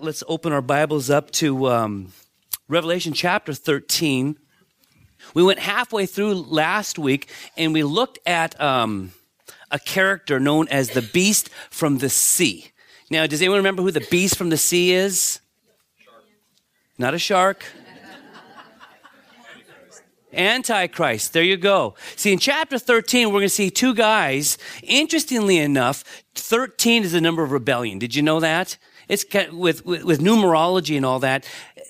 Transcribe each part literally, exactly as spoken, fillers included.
let's open our Bibles up to um, Revelation chapter thirteen. We went halfway through last week, and we looked at um, a character known as the beast from the sea. Now, does anyone remember who the beast from the sea is? Shark. Not a shark. Antichrist. There you go. See, in chapter thirteen, we're going to see two guys. Interestingly enough, thirteen is the number of rebellion. Did you know that? It's with, with, with numerology and all that.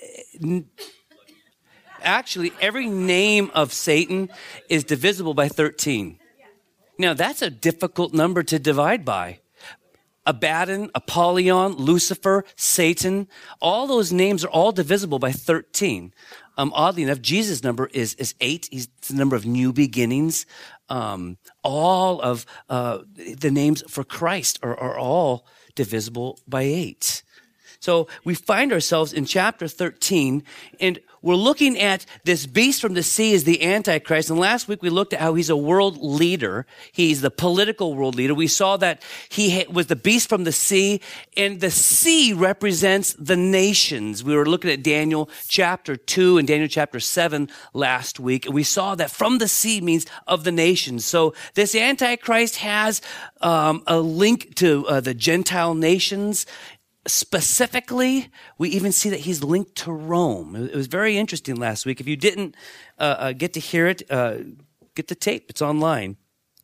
Actually, every name of Satan is divisible by thirteen. Now, that's a difficult number to divide by. Abaddon, Apollyon, Lucifer, Satan, all those names are all divisible by thirteen. Um, oddly enough, Jesus' number is, is eight. He's the number of new beginnings. Um, all of uh, the names for Christ are, are all divisible by eight. So we find ourselves in chapter thirteen, and we're looking at this beast from the sea as the Antichrist. And last week we looked at how he's a world leader. He's the political world leader. We saw that he was the beast from the sea, and the sea represents the nations. We were looking at Daniel chapter two and Daniel chapter seven last week, and we saw that from the sea means of the nations. So this Antichrist has um, a link to uh, the Gentile nations. Specifically, we even see that he's linked to Rome. It was very interesting last week. If you didn't uh, uh, get to hear it, uh, get the tape. It's online.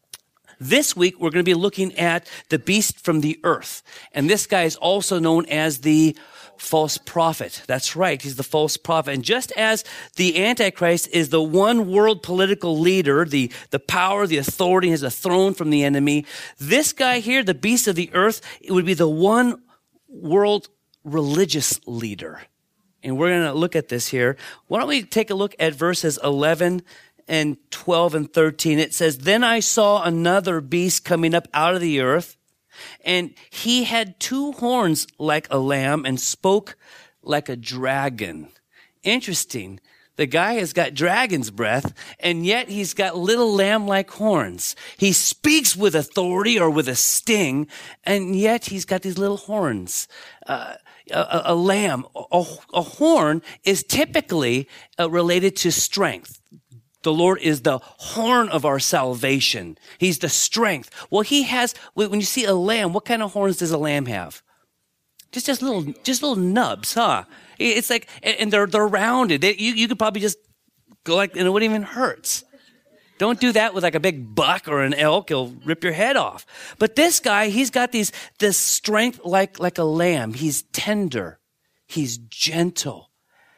This week, we're going to be looking at the beast from the earth. And this guy is also known as the false prophet. That's right. He's the false prophet. And just as the Antichrist is the one world political leader, the, the power, the authority, has a throne from the enemy, this guy here, the beast of the earth, it would be the one world religious leader. And we're going to look at this here. Why don't we take a look at verses eleven and twelve and thirteen. It says, "Then I saw another beast coming up out of the earth, and he had two horns like a lamb and spoke like a dragon." Interesting. The guy has got dragon's breath, and yet he's got little lamb-like horns. He speaks with authority or with a sting, and yet he's got these little horns. Uh, a, a lamb, a, a horn is typically uh, related to strength. The Lord is the horn of our salvation. He's the strength. Well, he has, when you see a lamb, what kind of horns does a lamb have? Just, just little, just little nubs, huh? It's like, and they're, they're rounded. They, you, you could probably just go like, and it wouldn't even hurt. Don't do that with like a big buck or an elk. It'll rip your head off. But this guy, he's got these, this strength like, like a lamb. He's tender. He's gentle.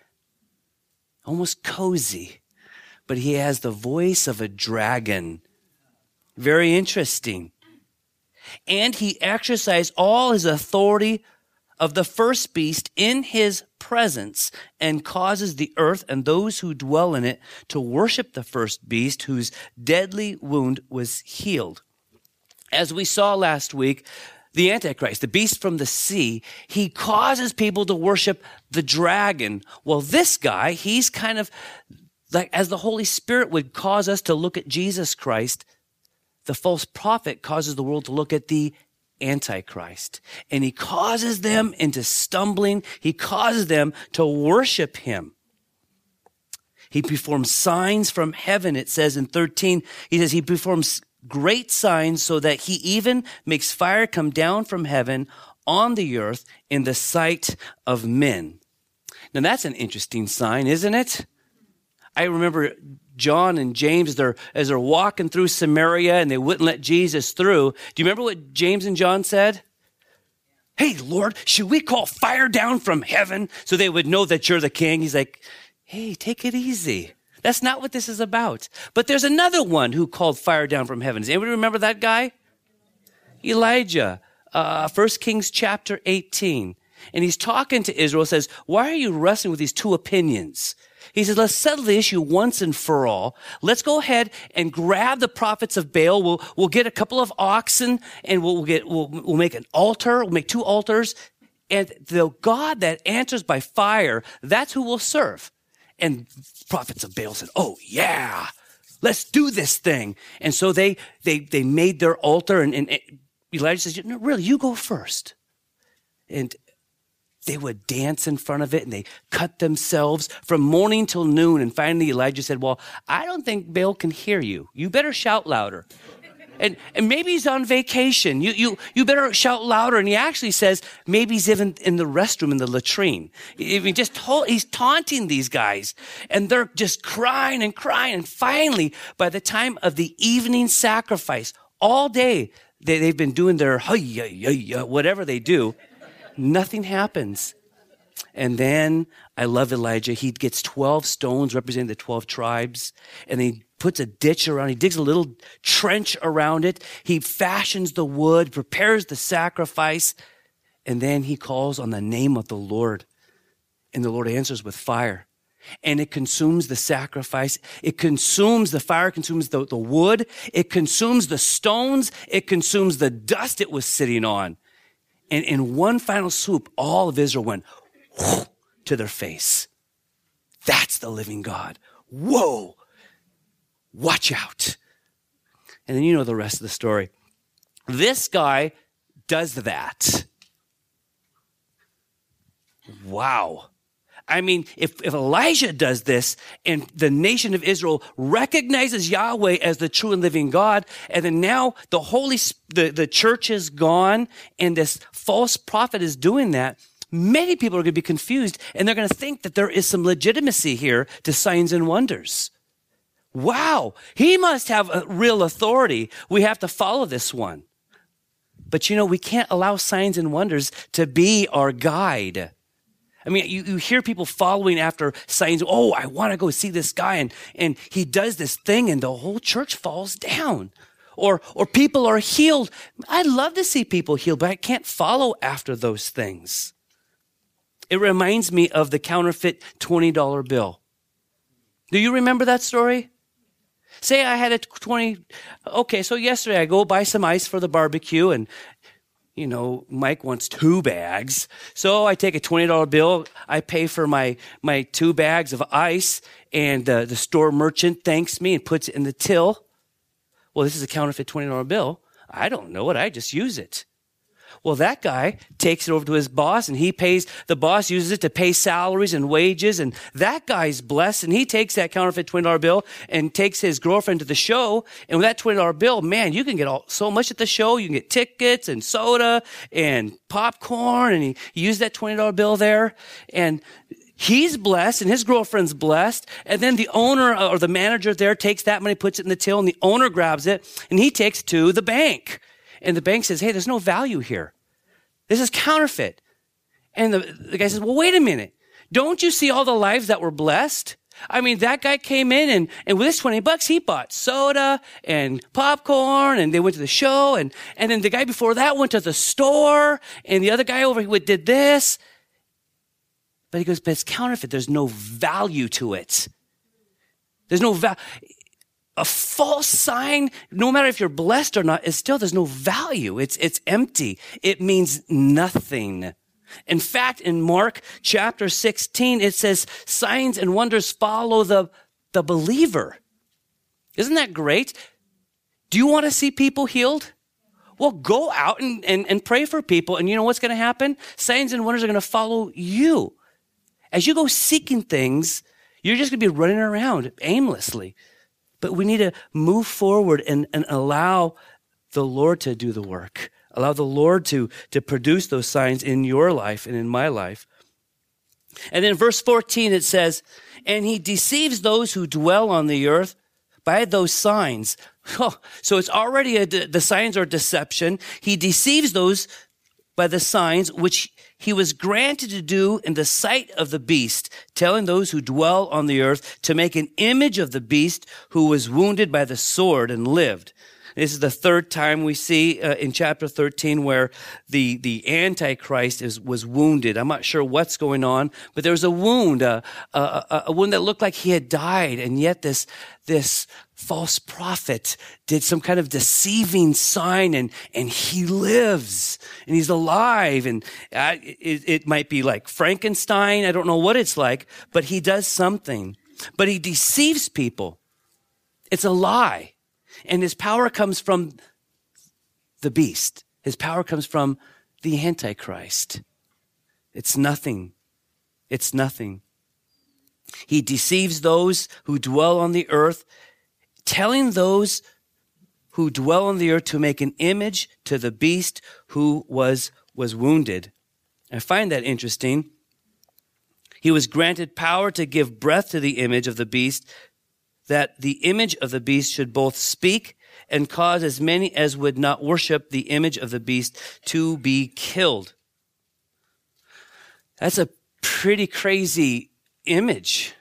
Almost cozy. But he has the voice of a dragon. Very interesting. And he exercised all his authority of the first beast in his presence, and causes the earth and those who dwell in it to worship the first beast, whose deadly wound was healed. As we saw last week, the Antichrist, the beast from the sea, he causes people to worship the dragon. Well, this guy, he's kind of like, as the Holy Spirit would cause us to look at Jesus Christ, the false prophet causes the world to look at the Antichrist. And he causes them into stumbling. He causes them to worship him. He performs signs from heaven. It says in thirteen, he says he performs great signs so that he even makes fire come down from heaven on the earth in the sight of men. Now that's an interesting sign, isn't it? I remember John and James, they're, as they're walking through Samaria and they wouldn't let Jesus through. Do you remember what James and John said? "Hey, Lord, should we call fire down from heaven so they would know that you're the king?" He's like, "Hey, take it easy. That's not what this is about." But there's another one who called fire down from heaven. Does anybody remember that guy? Elijah, uh, First Kings chapter eighteen. And he's talking to Israel, says, "Why are you wrestling with these two opinions?" He says, "Let's settle the issue once and for all. Let's go ahead and grab the prophets of Baal. We'll, we'll get a couple of oxen and we'll get, we'll, we'll make an altar. We'll make two altars. And the God that answers by fire, that's who we'll serve." And prophets of Baal said, "Oh yeah, let's do this thing." And so they, they, they made their altar, and, and Elijah says, "No, really, you go first." And they would dance in front of it and they cut themselves from morning till noon. And finally Elijah said, well, I don't think Baal can hear you. You better shout louder. And, and maybe he's on vacation. You, you, you better shout louder. And he actually says, maybe he's even in the restroom, in the latrine. I mean, just told, he's taunting these guys. And they're just crying and crying. And finally, by the time of the evening sacrifice, all day, they, they've been doing their, whatever they do. Nothing happens. And then I love Elijah. He gets twelve stones representing the twelve tribes, and he puts a ditch around. He digs a little trench around it. He fashions the wood, prepares the sacrifice, and then he calls on the name of the Lord. And the Lord answers with fire. And it consumes the sacrifice. It consumes, the fire consumes the, the wood. It consumes the stones. It consumes the dust it was sitting on. And in one final swoop, all of Israel went whoosh, to their face. That's the living God. Whoa. Watch out. And then you know the rest of the story. This guy does that. Wow. I mean, if, if Elijah does this and the nation of Israel recognizes Yahweh as the true and living God, and then now the Holy, the, the church is gone and this false prophet is doing that, many people are going to be confused and they're going to think that there is some legitimacy here to signs and wonders. Wow, he must have a real authority. We have to follow this one. But you know, we can't allow signs and wonders to be our guide. I mean, you, you hear people following after signs. Oh, I want to go see this guy. And, and he does this thing and the whole church falls down. Or, or people are healed. I'd love to see people healed, but I can't follow after those things. It reminds me of the counterfeit twenty dollar bill. Do you remember that story? Say I had a twenty, okay, so yesterday I go buy some ice for the barbecue and, you know, Mike wants two bags. So I take a twenty dollar bill. I pay for my, my two bags of ice, and uh, the store merchant thanks me and puts it in the till. Well, this is a counterfeit twenty dollar bill. I don't know it. I just use it. Well, that guy takes it over to his boss, and he pays, the boss uses it to pay salaries and wages, and that guy's blessed, and he takes that counterfeit twenty dollar bill and takes his girlfriend to the show, and with that twenty dollar bill, man, you can get all, so much at the show. You can get tickets and soda and popcorn, and he, he used that twenty dollar bill there, and he's blessed, and his girlfriend's blessed, and then the owner or the manager there takes that money, puts it in the till, and the owner grabs it, and he takes it to the bank. And the bank says, hey, there's no value here. This is counterfeit. And the, the guy says, well, wait a minute. Don't you see all the lives that were blessed? I mean, that guy came in and, and with his twenty bucks, he bought soda and popcorn, and they went to the show. And, and then the guy before that went to the store, and the other guy over here did this. But he goes, but it's counterfeit. There's no value to it. There's no value. A false sign, no matter if you're blessed or not, is still, there's no value. It's, it's empty. It means nothing. In fact, in Mark chapter sixteen, it says signs and wonders follow the, the believer. Isn't that great? Do you want to see people healed? Well, go out and, and, and pray for people. And you know what's going to happen? Signs and wonders are going to follow you. As you go seeking things, you're just going to be running around aimlessly. But we need to move forward and, and allow the Lord to do the work. Allow the Lord to, to produce those signs in your life and in my life. And then verse fourteen, it says, and he deceives those who dwell on the earth by those signs. Oh, so it's already, a de- the signs are deception. He deceives those by the signs which he was granted to do in the sight of the beast, telling those who dwell on the earth to make an image of the beast who was wounded by the sword and lived. This is the third time we see uh, in chapter thirteen where the, the Antichrist is, was wounded. I'm not sure what's going on, but there was a wound, uh, a, a, a wound that looked like he had died. And yet this, this false prophet did some kind of deceiving sign, and, and he lives and he's alive. And uh, it, it might be like Frankenstein. I don't know what it's like, but he does something. But he deceives people. It's a lie. And his power comes from the beast. His power comes from the Antichrist. It's nothing. It's nothing. He deceives those who dwell on the earth, telling those who dwell on the earth to make an image to the beast who was, was wounded. I find that interesting. He was granted power to give breath to the image of the beast, that the image of the beast should both speak and cause as many as would not worship the image of the beast to be killed. That's a pretty crazy image.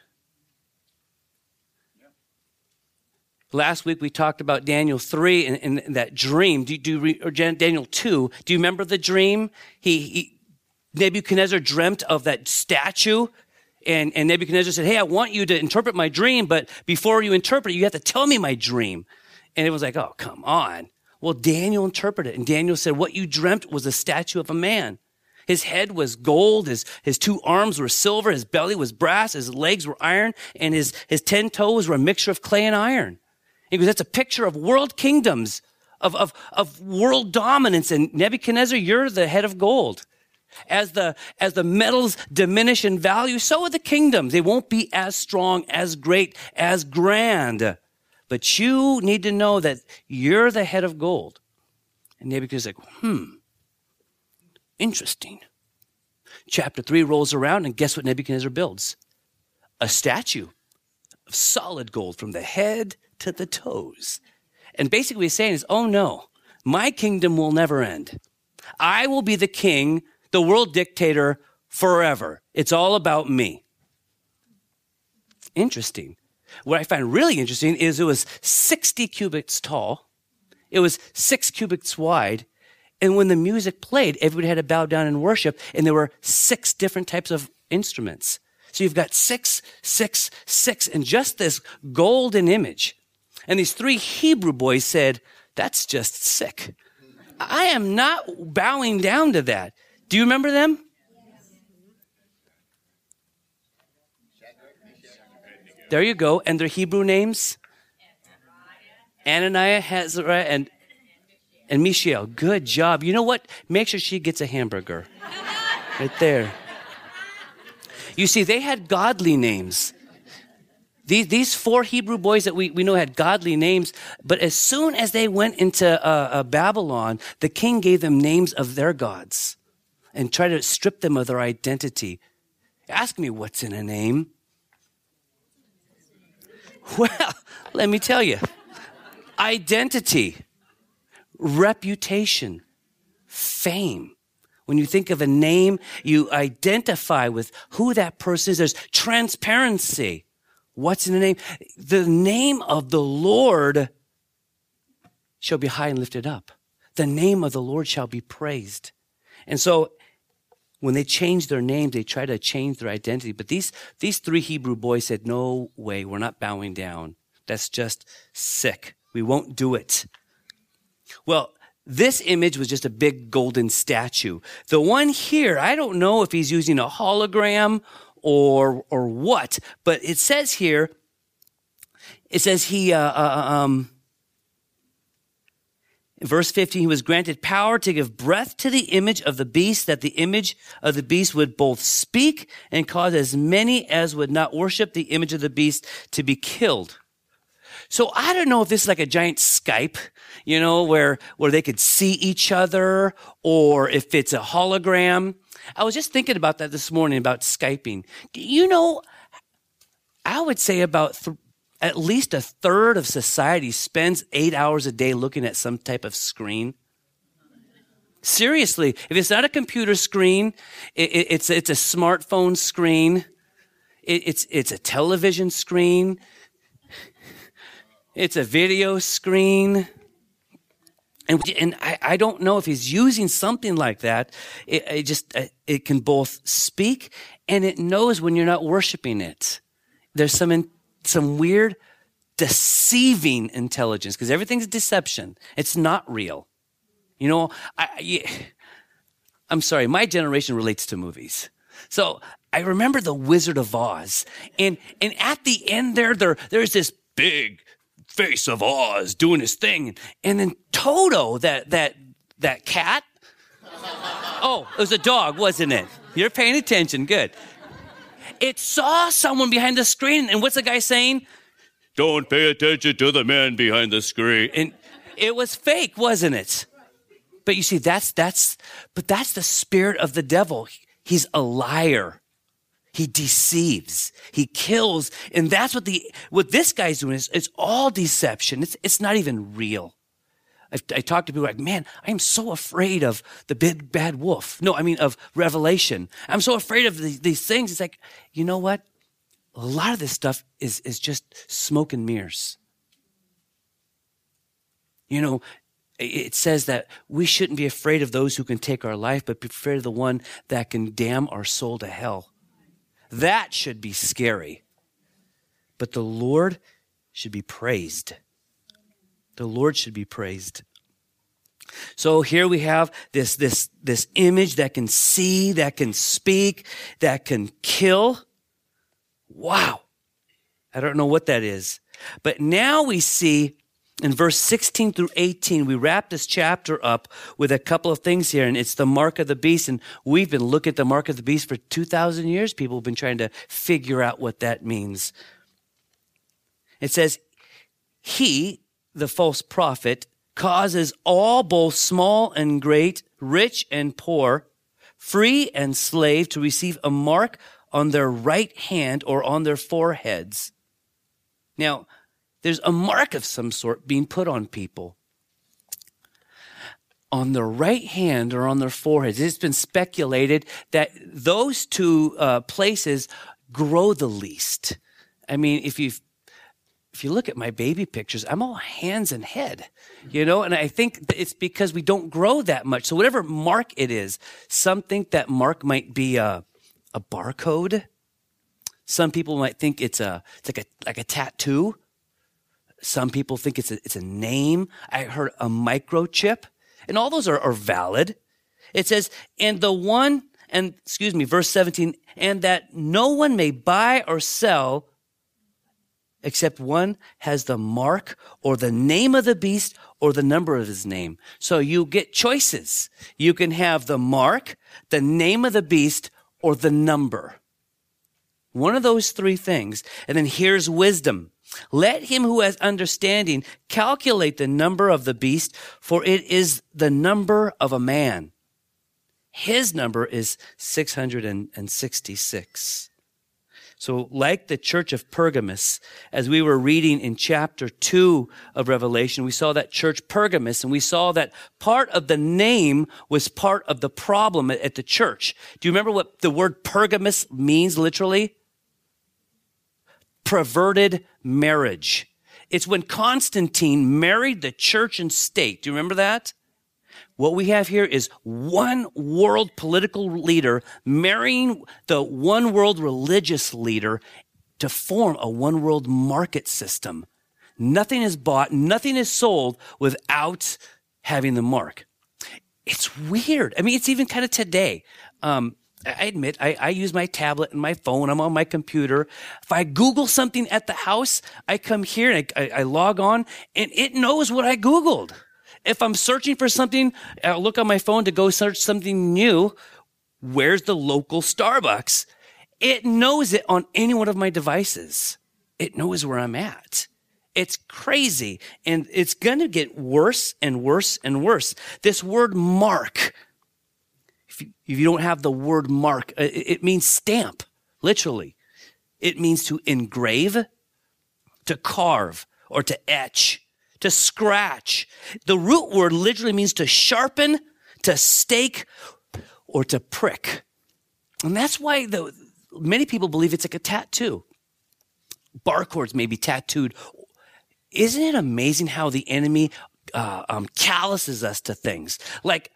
Last week we talked about Daniel three and, and that dream. Do, do you, or Daniel two? Do you remember the dream? He, he Nebuchadnezzar dreamt of that statue, and, and Nebuchadnezzar said, "Hey, I want you to interpret my dream, but before you interpret it, you have to tell me my dream." And it was like, "Oh, come on." Well, Daniel interpreted it, and Daniel said, "What you dreamt was a statue of a man. His head was gold, his, his two arms were silver, his belly was brass, his legs were iron, and his, his ten toes were a mixture of clay and iron." He goes, "That's a picture of world kingdoms, of, of, of world dominance. And Nebuchadnezzar, you're the head of gold. As the, as the metals diminish in value, so are the kingdoms. They won't be as strong, as great, as grand. But you need to know that you're the head of gold." And Nebuchadnezzar's like, hmm, interesting. Chapter three rolls around, and guess what Nebuchadnezzar builds? A statue of solid gold from the head to the toes. And basically what he's saying is, oh no, my kingdom will never end. I will be the king, the world dictator forever. It's all about me. Interesting. What I find really interesting is it was sixty cubits tall. It was six cubits wide. And when the music played, everybody had to bow down and worship. And there were six different types of instruments. So you've got six, six, six, and just this golden image. And these three Hebrew boys said, "That's just sick. I am not bowing down to that." Do you remember them? There you go. And their Hebrew names? Ananiah, Azariah, and, and Mishael. Good job. You know what? Make sure she gets a hamburger. Right there. You see, they had godly names. These, these four Hebrew boys that we, we know had godly names, but as soon as they went into uh, uh, Babylon, the king gave them names of their gods and tried to strip them of their identity. Ask me what's in a name. Well, let me tell you. Identity, reputation, fame. When you think of a name, you identify with who that person is. There's transparency. What's in the name? The name of the Lord shall be high and lifted up. The name of the Lord shall be praised. And so when they changed their name, they tried to change their identity. But these, these three Hebrew boys said, "No way, we're not bowing down. That's just sick. We won't do it." Well, this image was just a big golden statue. The one here, I don't know if he's using a hologram or or what, but it says here, it says he, uh, uh, um, in verse fifteen, he was granted power to give breath to the image of the beast, that the image of the beast would both speak and cause as many as would not worship the image of the beast to be killed. So I don't know if this is like a giant Skype, you know, where, where they could see each other, or if it's a hologram. I was just thinking about that this morning, about Skyping. You know, I would say about th- at least a third of society spends eight hours a day looking at some type of screen. Seriously, if it's not a computer screen, it, it, it's, it's a smartphone screen. It, it's, it's a television screen. It's a video screen. And, and I, I don't know if he's using something like that. It, it just, it can both speak and it knows when you're not worshiping it. There's some, in, some weird deceiving intelligence, because everything's deception. It's not real. You know, I, I, I'm sorry, my generation relates to movies. So I remember The Wizard of Oz. And, and at the end there, there, there's this big face of Oz doing his thing. And then Toto, that, that, that cat. Oh, it was a dog, wasn't it? You're paying attention. Good. It saw someone behind the screen. And what's the guy saying? Don't pay attention to the man behind the screen. And it was fake, wasn't it? But you see, that's, that's, but that's the spirit of the devil. He's a liar. He deceives. He kills. And that's what the, what this guy's doing is, it's all deception. It's, it's not even real. I've, I talk to people like, man, I'm so afraid of the big bad wolf. No, I mean of Revelation. I'm so afraid of the, these things. It's like, you know what? A lot of this stuff is, is just smoke and mirrors. You know, it says that we shouldn't be afraid of those who can take our life, but be afraid of the one that can damn our soul to hell. That should be scary. But the Lord should be praised. The Lord should be praised. So here we have this, this, this image that can see, that can speak, that can kill. Wow. I don't know what that is. But now we see in verse sixteen through eighteen, we wrap this chapter up with a couple of things here, and it's the mark of the beast. And we've been looking at the mark of the beast for two thousand years. People have been trying to figure out what that means. It says, he, the false prophet, causes all, both small and great, rich and poor, free and slave, to receive a mark on their right hand or on their foreheads. Now, there's a mark of some sort being put on people. On their right hand or on their foreheads. It's been speculated that those two uh, places grow the least. I mean, if you if you look at my baby pictures, I'm all hands and head, you know, and I think it's because we don't grow that much. So whatever mark it is, some think that mark might be a, a barcode. Some people might think it's a it's like a like a tattoo. Some people think it's a, it's a name. I heard a microchip. And all those are, are valid. It says, and the one, and excuse me, verse seventeen, and that no one may buy or sell except one has the mark or the name of the beast or the number of his name. So you get choices. You can have the mark, the name of the beast, or the number. One of those three things. And then here's wisdom. Let him who has understanding calculate the number of the beast, for it is the number of a man. His number is six hundred sixty-six. So like the church of Pergamos, as we were reading in chapter two of Revelation, we saw that church Pergamos, and we saw that part of the name was part of the problem at the church. Do you remember what the word Pergamos means literally? Perverted marriage. It's when Constantine married the church and state. Do you remember that? What we have here is one world political leader marrying the one world religious leader to form a one world market system. Nothing is bought, nothing is sold without having the mark. It's weird. I mean, it's even kind of today. Um, I admit, I, I use my tablet and my phone. I'm on my computer. If I Google something at the house, I come here and I, I, I log on, and it knows what I Googled. If I'm searching for something, I'll look on my phone to go search something new. Where's the local Starbucks? It knows it on any one of my devices. It knows where I'm at. It's crazy. And it's going to get worse and worse and worse. This word mark, if you, if you don't have the word mark, it, it means stamp, literally. It means to engrave, to carve, or to etch, to scratch. The root word literally means to sharpen, to stake, or to prick. And that's why the, many people believe it's like a tattoo. Barcodes may be tattooed. Isn't it amazing how the enemy uh, um, calluses us to things? Like,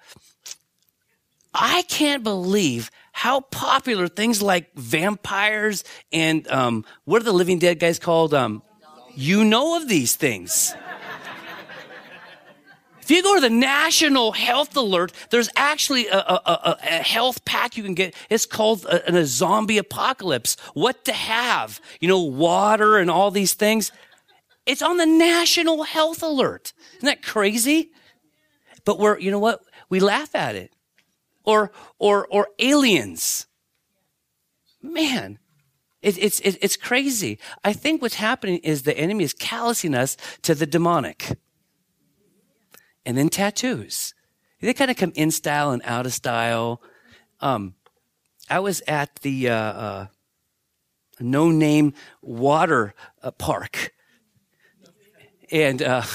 I can't believe how popular things like vampires and um, what are the Living Dead guys called? Um, you know of these things. If you go to the National Health Alert, there's actually a, a, a, a health pack you can get. It's called a, a zombie apocalypse. What to have? You know, water and all these things. It's on the National Health Alert. Isn't that crazy? But we're, you know what? We laugh at it. Or, or, or aliens. Man, it, it's it, it's crazy. I think what's happening is the enemy is callousing us to the demonic. And then tattoos. They kind of come in style and out of style. Um, I was at the uh, uh, no-name water uh, park. And uh,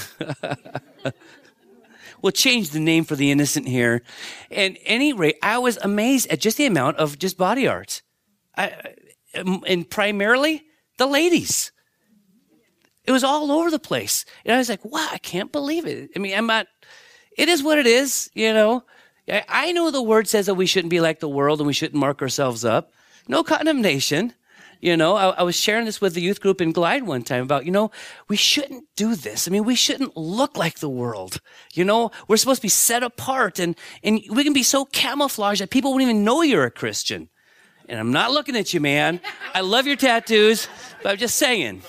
we'll change the name for the innocent here. And at any rate, I was amazed at just the amount of just body art. I, and primarily the ladies. It was all over the place. And I was like, wow, I can't believe it. I mean, I'm not, it is what it is, you know. I, I know the word says that we shouldn't be like the world and we shouldn't mark ourselves up. No condemnation. You know, I, I was sharing this with the youth group in Glide one time about, you know, we shouldn't do this. I mean, we shouldn't look like the world. You know, we're supposed to be set apart and, and we can be so camouflaged that people won't even know you're a Christian. And I'm not looking at you, man. I love your tattoos, but I'm just saying.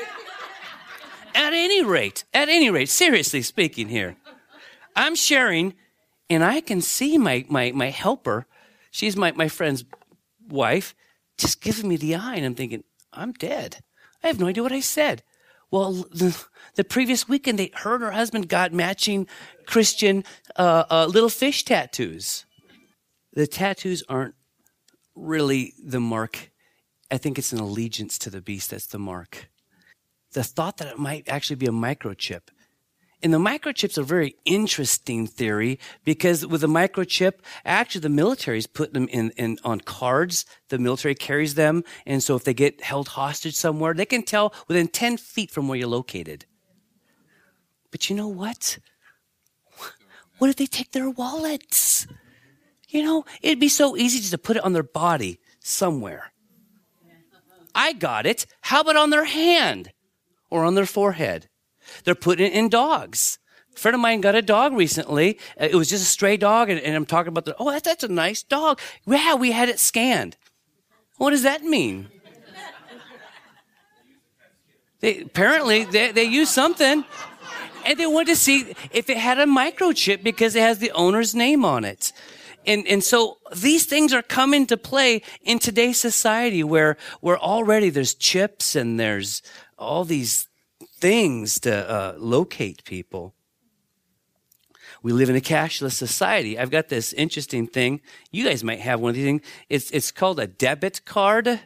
At any rate, at any rate, seriously speaking here, I'm sharing and I can see my, my, my helper. She's my, my friend's wife. Just giving me the eye, and I'm thinking, I'm dead. I have no idea what I said. Well, the, the previous weekend, they, her and her husband got matching Christian uh, uh, little fish tattoos. The tattoos aren't really the mark. I think it's an allegiance to the beast that's the mark. The thought that it might actually be a microchip. And the microchip's a very interesting theory because with the microchip, actually the military's putting them in, in on cards. The military carries them. And so if they get held hostage somewhere, they can tell within ten feet from where you're located. But you know what? What if they take their wallets? You know, it'd be so easy just to put it on their body somewhere. I got it. How about on their hand or on their forehead? They're putting it in dogs. A friend of mine got a dog recently. It was just a stray dog, and, and I'm talking about the, oh, that's, that's a nice dog. Yeah, we had it scanned. What does that mean? They, apparently, they, they used something, and they wanted to see if it had a microchip because it has the owner's name on it. And, and so these things are coming to play in today's society where, where already there's chips and there's all these things to uh, locate people. We live in a cashless society. I've got this interesting thing. You guys might have one of these things. It's, it's called a debit card. And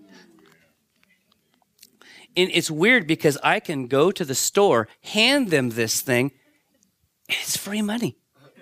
it's weird because I can go to the store, hand them this thing, and it's free money.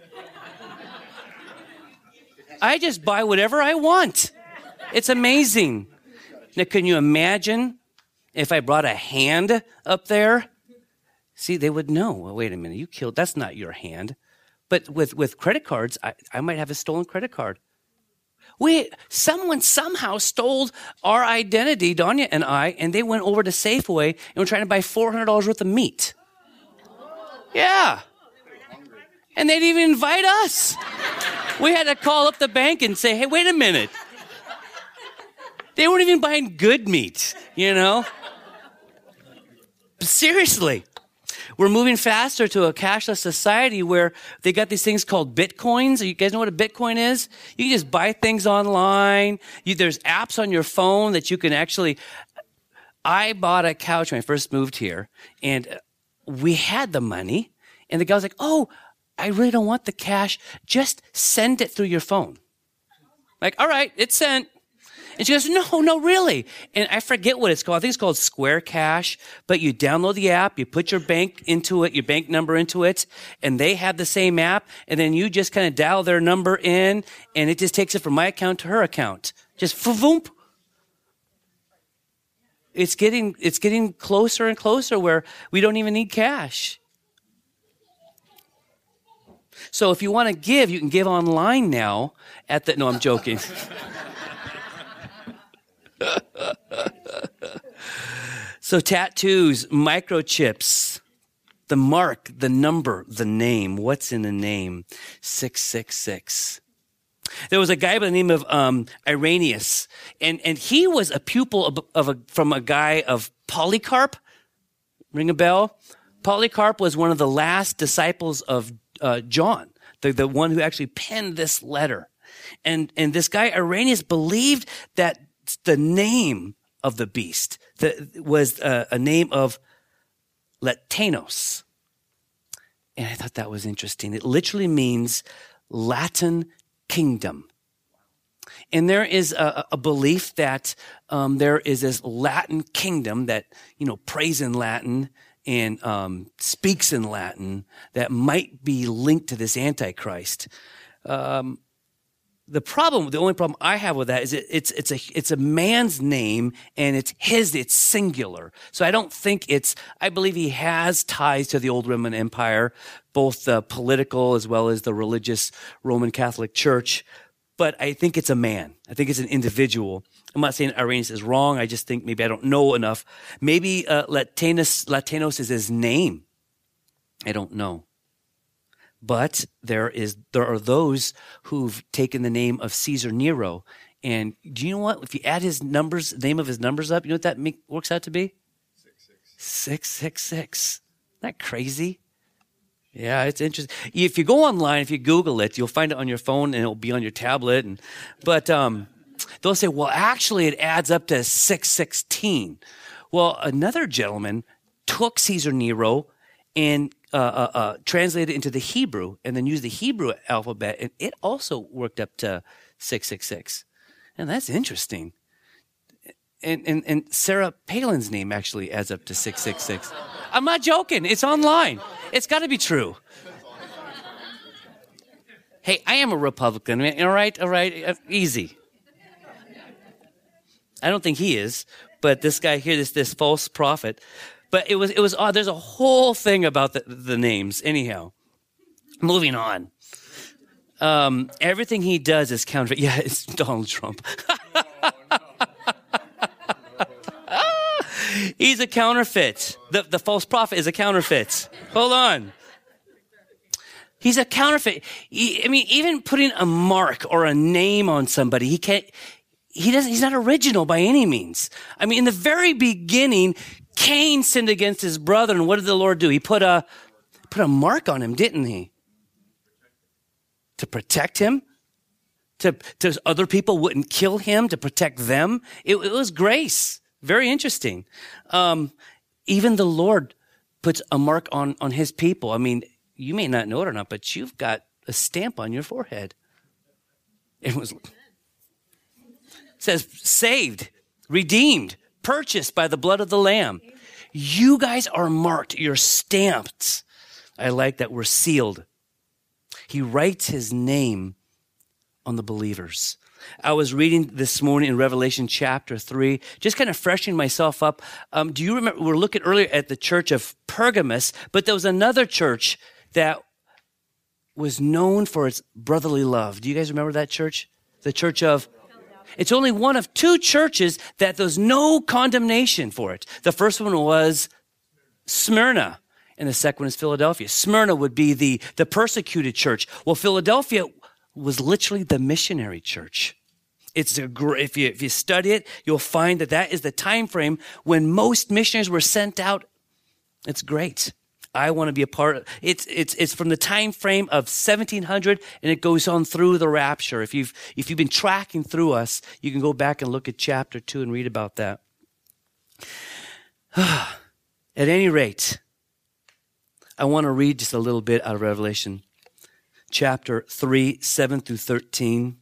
I just buy whatever I want. It's amazing. Now, can you imagine if I brought a hand up there? See, they would know. Well, wait a minute, you killed, that's not your hand. But with, with credit cards, I, I might have a stolen credit card. We, someone somehow stole our identity, Danya and I, and they went over to Safeway and were trying to buy four hundred dollars worth of meat. Yeah. And they didn't even invite us. We had to call up the bank and say, hey, wait a minute. They weren't even buying good meat, you know? But seriously, we're moving faster to a cashless society where they got these things called Bitcoins. You guys know what a Bitcoin is? You can just buy things online. You, there's apps on your phone that you can actually... I bought a couch when I first moved here, and we had the money, and the guy was like, oh, I really don't want the cash. Just send it through your phone. Like, all right, it's sent. And she goes, no, no, really. And I forget what it's called. I think it's called Square Cash. But you download the app, you put your bank into it, your bank number into it, and they have the same app. And then you just kind of dial their number in, and it just takes it from my account to her account. Just voomp. It's getting, it's getting closer and closer where we don't even need cash. So if you want to give, you can give online now at the, no, I'm joking. So tattoos, microchips, the mark, the number, the name. What's in a name? six six six. There was a guy by the name of um, Irenaeus, and, and he was a pupil of, of a, from a guy of Polycarp. Ring a bell? Polycarp was one of the last disciples of uh, John, the, the one who actually penned this letter. And, and this guy Irenaeus believed that the name of the beast that was a, a name of Latanos. And I thought that was interesting. It literally means Latin kingdom. And there is a, a belief that um, there is this Latin kingdom that, you know, prays in Latin and um, speaks in Latin that might be linked to this Antichrist. Um, the problem, the only problem I have with that is it, it's it's a it's a man's name and it's his, it's singular. So I don't think it's. I believe he has ties to the old Roman Empire, both the political as well as the religious Roman Catholic Church. But I think it's a man. I think it's an individual. I'm not saying Irenaeus is wrong. I just think maybe I don't know enough. Maybe uh, Latanos, Latanos is his name. I don't know. But there is there are those who've taken the name of Caesar Nero. And do you know what? If you add his numbers, name of his numbers up, you know what that make, works out to be? Six, six. Six, six, six. Isn't that crazy? Yeah, it's interesting. If you go online, if you Google it, you'll find it on your phone and it'll be on your tablet. And but um, they'll say, well, actually, it adds up to six sixteen. Well, another gentleman took Caesar Nero and uh, uh, uh, translated it into the Hebrew and then used the Hebrew alphabet, and it also worked up to six six six. And that's interesting. And, and, and Sarah Palin's name actually adds up to six six six. I'm not joking. It's online. It's got to be true. Hey, I am a Republican. All right, all right, easy. I don't think he is, but this guy here, this this false prophet. But it was it was odd. There's a whole thing about the, the names. Anyhow, moving on. Um, everything he does is counter. Yeah, it's Donald Trump. He's a counterfeit. The, the false prophet is a counterfeit. Hold on. He's a counterfeit. He, I mean, even putting a mark or a name on somebody, he can't, he doesn't, he's not original by any means. I mean, in the very beginning, Cain sinned against his brother, and what did the Lord do? He put a, put a mark on him, didn't he? To protect him? To, to other people wouldn't kill him, to protect them? It, it was grace. Very interesting. Um, even the Lord puts a mark on, on his people. I mean, you may not know it or not, but you've got a stamp on your forehead. It was, it says saved, redeemed, purchased by the blood of the Lamb. You guys are marked. You're stamped. I like that we're sealed. He writes his name on the believers. I was reading this morning in Revelation chapter three, just kind of freshening myself up. Um, do you remember, we were looking earlier at the church of Pergamos, but there was another church that was known for its brotherly love. Do you guys remember that church? The church of, it's only one of two churches that there's no condemnation for it. The first one was Smyrna, and the second one is Philadelphia. Smyrna would be the, the persecuted church. Well, Philadelphia was literally the missionary church. It's a great, if you, if you study it, you'll find that that is the time frame when most missionaries were sent out. It's great. I want to be a part of it's it's it's from the time frame of seventeen hundred, and it goes on through the rapture. If you've if you've been tracking through us, you can go back and look at chapter two and read about that. At any rate, I want to read just a little bit out of Revelation chapter three, seven through thirteen.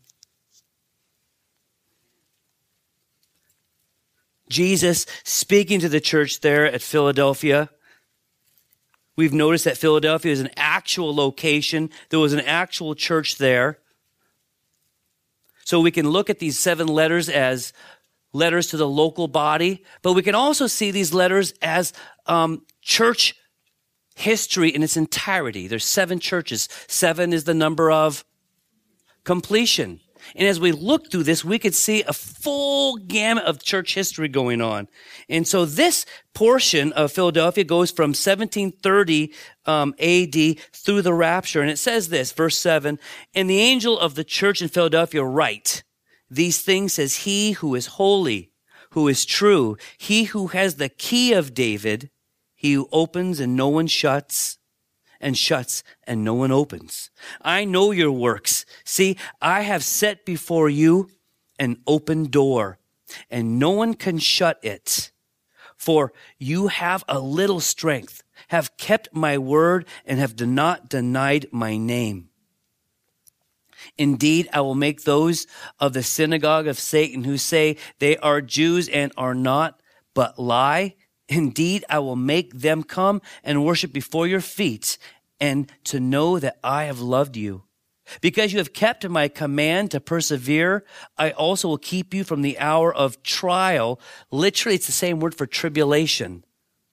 Jesus speaking to the church there at Philadelphia. We've noticed that Philadelphia is an actual location. There was an actual church there. So we can look at these seven letters as letters to the local body, but we can also see these letters as um, church history in its entirety. There's seven churches. Seven is the number of completion. And as we look through this, we could see a full gamut of church history going on. And so this portion of Philadelphia goes from seventeen thirty um, A D through the rapture. And it says this, verse seven, and the angel of the church in Philadelphia write, these things says he who is holy, who is true, he who has the key of David, he who opens and no one shuts, and shuts and no one opens. I know your works. See, I have set before you an open door and no one can shut it. For you have a little strength, have kept my word, and have not denied my name. Indeed, I will make those of the synagogue of Satan who say they are Jews and are not, but lie. Indeed, I will make them come and worship before your feet, and to know that I have loved you. Because you have kept my command to persevere, I also will keep you from the hour of trial. Literally, it's the same word for tribulation,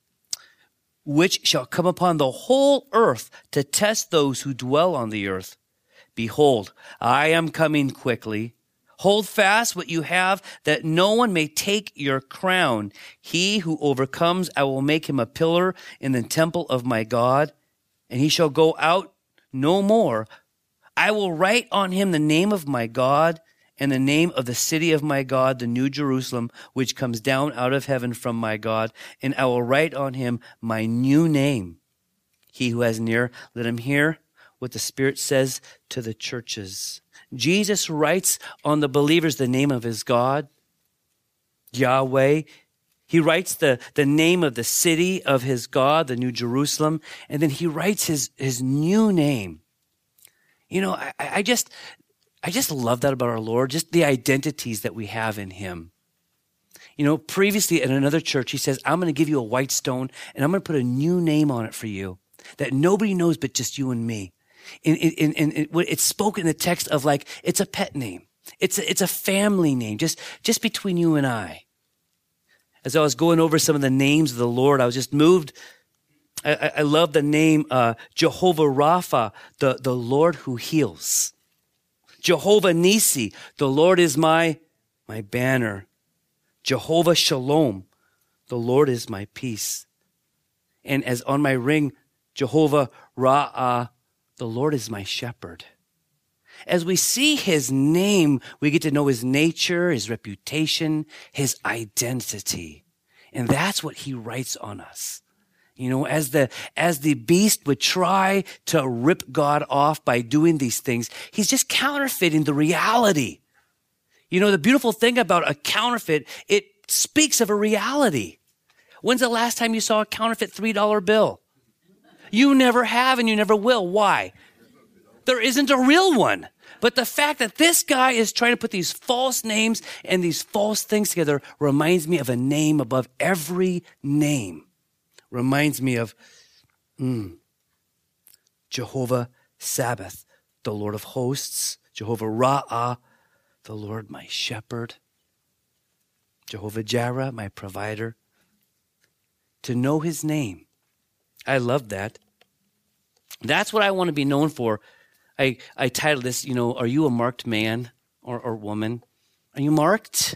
which shall come upon the whole earth to test those who dwell on the earth. Behold, I am coming quickly. Hold fast what you have, that no one may take your crown. He who overcomes, I will make him a pillar in the temple of my God, and he shall go out no more. I will write on him the name of my God and the name of the city of my God, the New Jerusalem, which comes down out of heaven from my God, and I will write on him my new name. He who has an ear, let him hear what the Spirit says to the churches. Jesus writes on the believers the name of his God, Yahweh. He writes the, the name of the city of his God, the New Jerusalem, and then he writes his, his new name. You know, I, I just, I just love that about our Lord, just the identities that we have in him. You know, previously at another church, he says, I'm going to give you a white stone and I'm going to put a new name on it for you that nobody knows but just you and me. And, and, and, and it's spoken in the text of like, it's a pet name. It's a, it's a family name, just, just between you and I. As I was going over some of the names of the Lord, I was just moved. I, I love the name uh, Jehovah Rapha, the, the Lord who heals. Jehovah Nisi, the Lord is my, my banner. Jehovah Shalom, the Lord is my peace. And as on my ring, Jehovah Ra'ah, the Lord is my shepherd. As we see his name, we get to know his nature, his reputation, his identity. And that's what he writes on us. You know, as the, as the beast would try to rip God off by doing these things, he's just counterfeiting the reality. You know, the beautiful thing about a counterfeit, it speaks of a reality. When's the last time you saw a counterfeit three dollar bill? You never have and you never will. Why? There isn't a real one. But the fact that this guy is trying to put these false names and these false things together reminds me of a name above every name. Reminds me of mm, Jehovah Sabbath, the Lord of hosts. Jehovah Ra'ah, the Lord my shepherd. Jehovah Jireh, my provider. To know his name. I love that. That's what I want to be known for. I, I titled this, you know, are you a marked man or, or woman? Are you marked?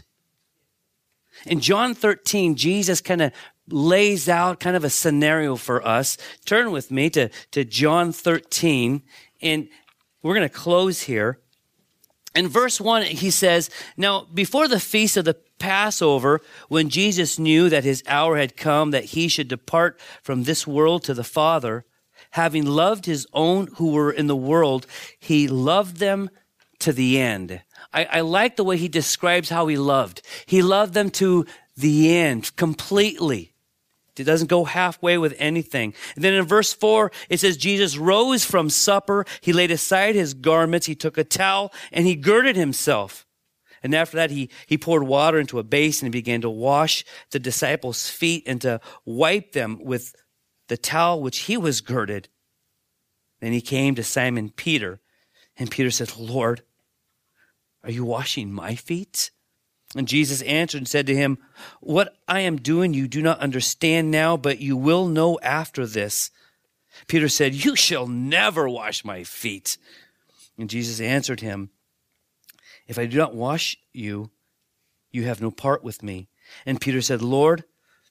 In John thirteen, Jesus kind of lays out kind of a scenario for us. Turn with me to, to John thirteen, and we're going to close here. In verse one, he says, now before the feast of the Passover, when Jesus knew that his hour had come, that he should depart from this world to the Father, having loved his own who were in the world, he loved them to the end. I, I like the way he describes how he loved. He loved them to the end, completely. It doesn't go halfway with anything. And then in verse four, it says, Jesus rose from supper. He laid aside his garments. He took a towel and he girded himself. And after that, he, he poured water into a basin and began to wash the disciples' feet and to wipe them with the towel which he was girded. Then he came to Simon Peter, and Peter said, Lord, are you washing my feet? And Jesus answered and said to him, what I am doing you do not understand now, but you will know after this. Peter said, you shall never wash my feet. And Jesus answered him, if I do not wash you, you have no part with me. And Peter said, Lord,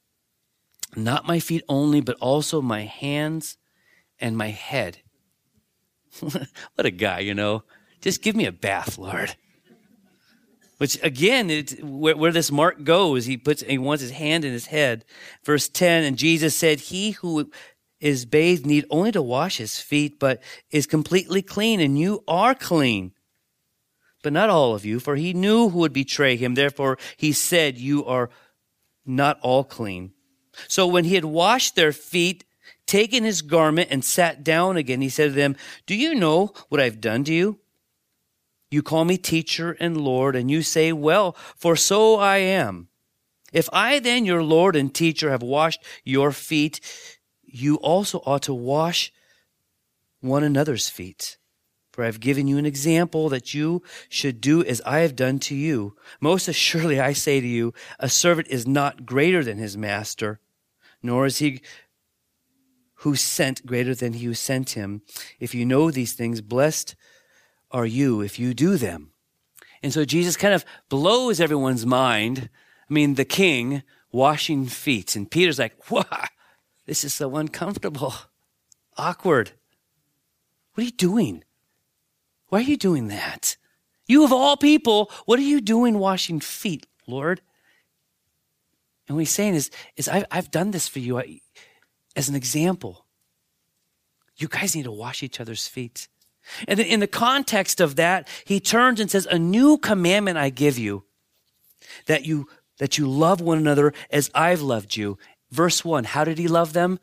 not my feet only, but also my hands and my head. What a guy, you know. Just give me a bath, Lord. Which again, it, where, where this mark goes, he puts, he wants his hand in his head. Verse ten, and Jesus said, he who is bathed need only to wash his feet, but is completely clean, and you are clean, but not all of you, for he knew who would betray him. Therefore, he said, you are not all clean. So when he had washed their feet, taken his garment and sat down again, he said to them, do you know what I've done to you? You call me teacher and Lord, and you say, well, for so I am. If I then, your Lord and teacher, have washed your feet, you also ought to wash one another's feet. For I have given you an example that you should do as I have done to you. Most assuredly, I say to you, a servant is not greater than his master, nor is he who sent greater than he who sent him. If you know these things, blessed are you if you do them. And so Jesus kind of blows everyone's mind. I mean, the king washing feet. And Peter's like, wow, this is so uncomfortable, awkward. What are you doing? Why are you doing that? You of all people, what are you doing washing feet, Lord? And what he's saying is, is I've, I've done this for you as an example. You guys need to wash each other's feet. And in the context of that, he turns and says, a new commandment I give you, that you, that you love one another as I've loved you. Verse one, how did he love them?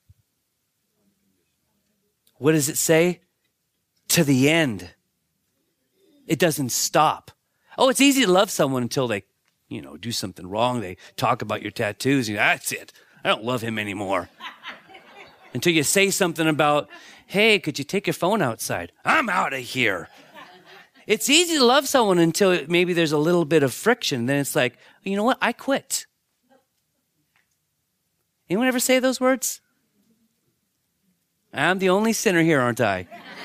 What does it say? To the end. It doesn't stop. Oh, it's easy to love someone until they, you know, do something wrong. They talk about your tattoos. And that's it. I don't love him anymore. Until you say something about, hey, could you take your phone outside? I'm out of here. It's easy to love someone until maybe there's a little bit of friction. Then it's like, you know what? I quit. Anyone ever say those words? I'm the only sinner here, aren't I?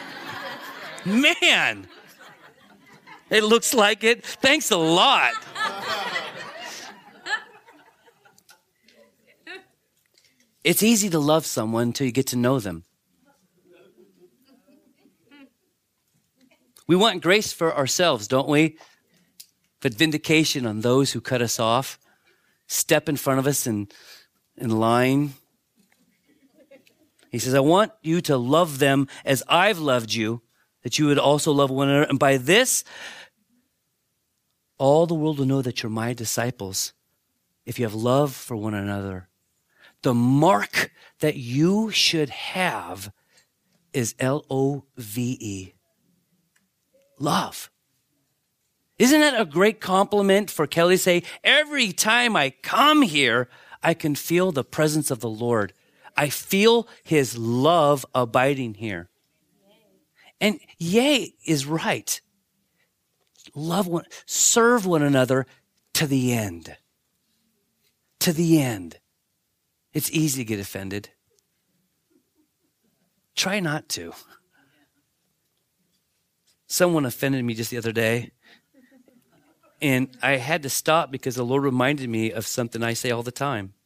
Man, it looks like it. Thanks a lot. It's easy to love someone until you get to know them. We want grace for ourselves, don't we? But vindication on those who cut us off, step in front of us in, in line. He says, I want you to love them as I've loved you, that you would also love one another. And by this, all the world will know that you're my disciples, if you have love for one another. The mark that you should have is L O V E. Love. Isn't that a great compliment for Kelly to say, every time I come here, I can feel the presence of the Lord. I feel his love abiding here. And yay is right. Love one, serve one another to the end. To the end. It's easy to get offended. Try not to. Someone offended me just the other day, and I had to stop because the Lord reminded me of something I say all the time.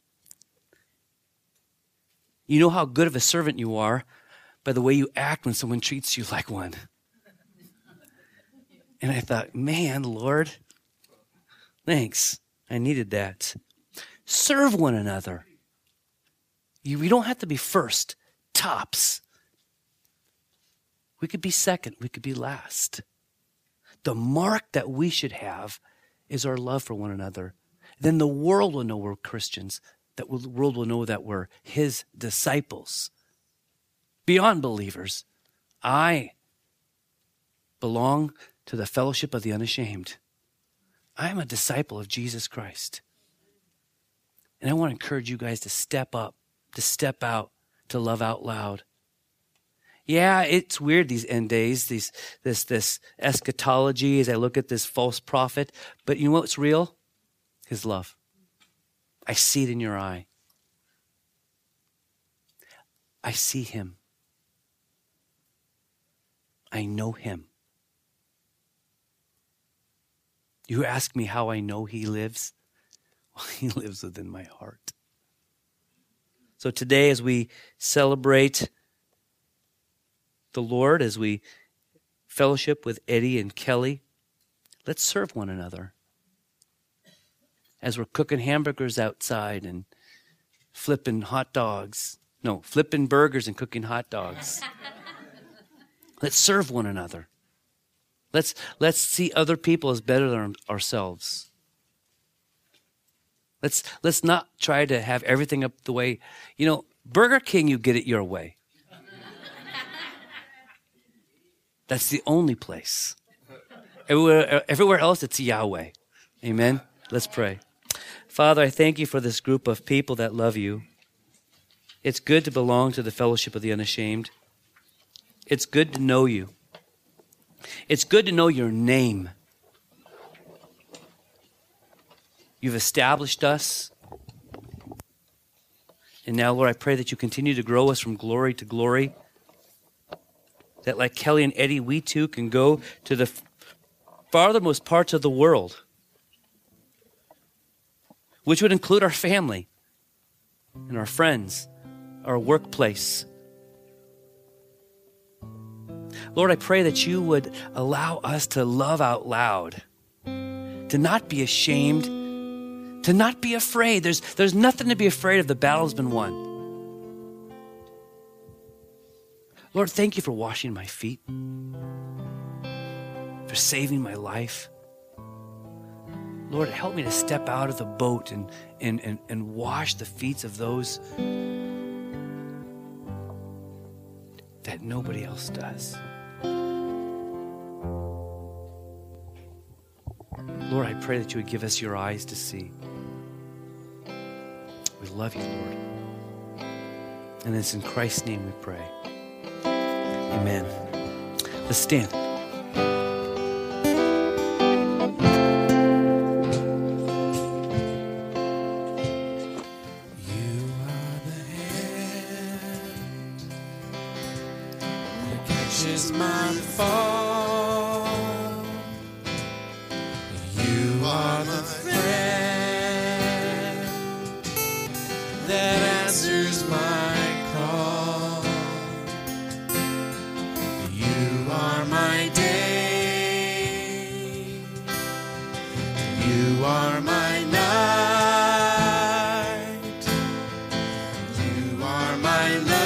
You know how good of a servant you are by the way you act when someone treats you like one. And I thought, man, Lord, thanks. I needed that. Serve one another. You, we don't have to be first, tops. We could be second. We could be last. The mark that we should have is our love for one another. Then the world will know we're Christians. That the world will know that we're his disciples. Beyond believers, I belong to the fellowship of the unashamed. I am a disciple of Jesus Christ. And I want to encourage you guys to step up, to step out, to love out loud. Yeah, it's weird these end days, these this this eschatology as I look at this false prophet. But you know what's real? His love. I see it in your eye. I see him. I know him. You ask me how I know he lives? Well, he lives within my heart. So today, as we celebrate the Lord, as we fellowship with Eddie and Kelly, let's serve one another. As we're cooking hamburgers outside and flipping hot dogs. No, flipping burgers and cooking hot dogs. Let's serve one another. Let's, let's see other people as better than ourselves. Let's, let's not try to have everything up the way, you know, Burger King, you get it your way. That's the only place. Everywhere, everywhere else, it's Yahweh. Amen? Let's pray. Father, I thank you for this group of people that love you. It's good to belong to the fellowship of the unashamed. It's good to know you. It's good to know your name. You've established us. And now, Lord, I pray that you continue to grow us from glory to glory. That like Kelly and Eddie, we too can go to the farthermost parts of the world, which would include our family and our friends, our workplace. Lord, I pray that you would allow us to love out loud, to not be ashamed, to not be afraid. There's, there's nothing to be afraid of. The battle's been won. Lord, thank you for washing my feet, for saving my life. Lord, help me to step out of the boat and, and, and, and wash the feet of those that nobody else does. Lord, I pray that you would give us your eyes to see. We love you, Lord. And it's in Christ's name we pray. Amen. Let's stand. My fall. You are the friend that answers my call. You are my day. You are my night. You are my love.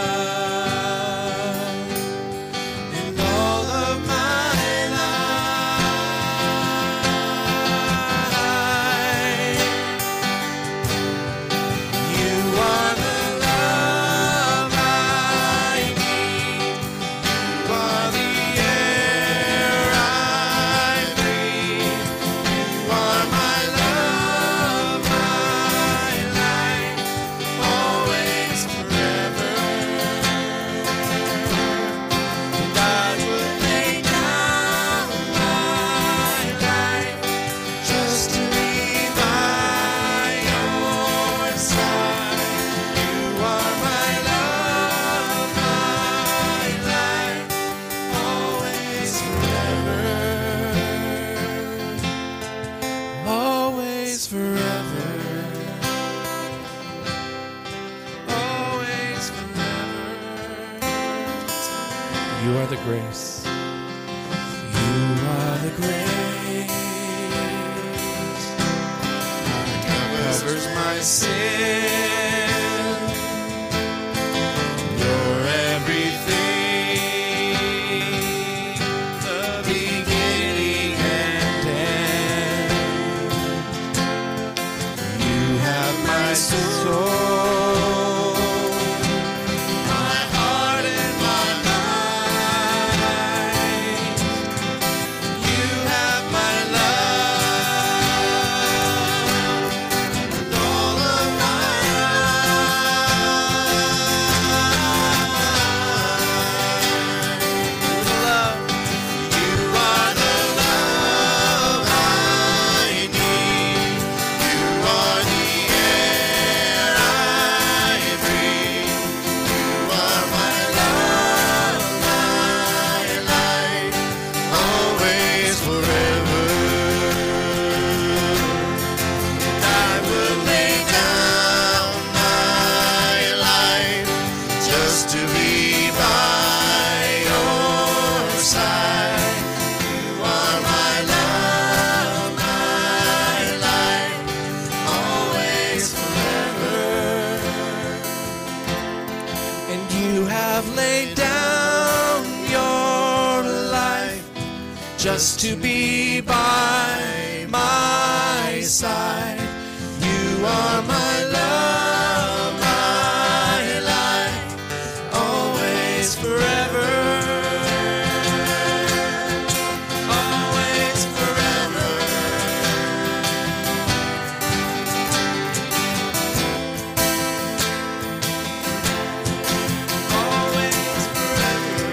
You are the grace. You are the grace that covers my sin. You're everything, the beginning and end. You have my soul. I just to be by my side. You are my love, my life, always, forever. Always, forever. Always, forever.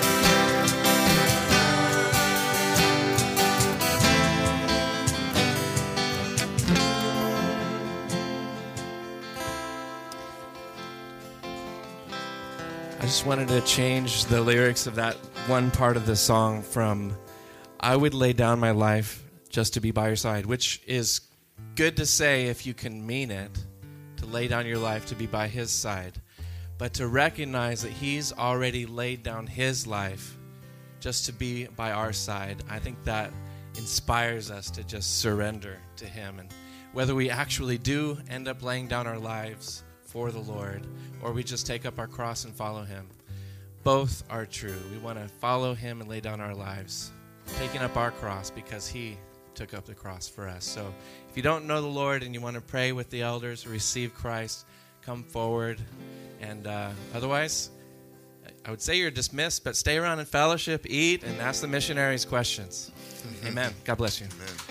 I just wanted to change the lyrics of that one part of the song from I would lay down my life just to be by your side, which is good to say if you can mean it, to lay down your life to be by his side. But to recognize that he's already laid down his life just to be by our side, I think that inspires us to just surrender to him. And whether we actually do end up laying down our lives for the Lord, or we just take up our cross and follow him, both are true. We want to follow him and lay down our lives, taking up our cross because he took up the cross for us. So if you don't know the Lord and you want to pray with the elders, receive Christ, come forward. And uh, otherwise, I would say you're dismissed, but stay around in fellowship, eat, and ask the missionaries questions. Amen. God bless you. Amen.